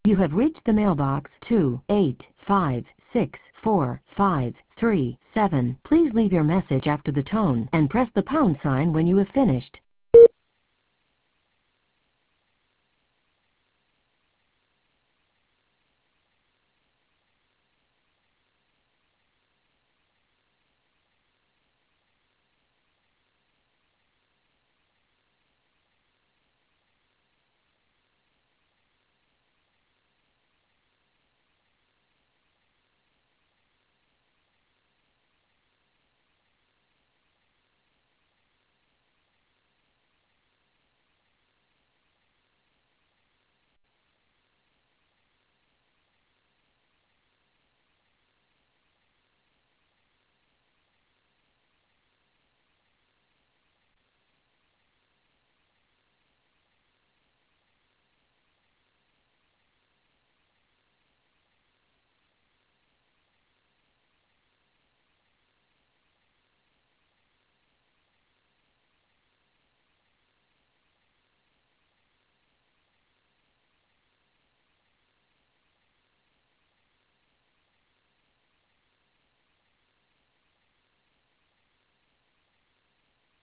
You have reached the mailbox 285645337. Please leave your message after the tone and press the pound sign when you have finished.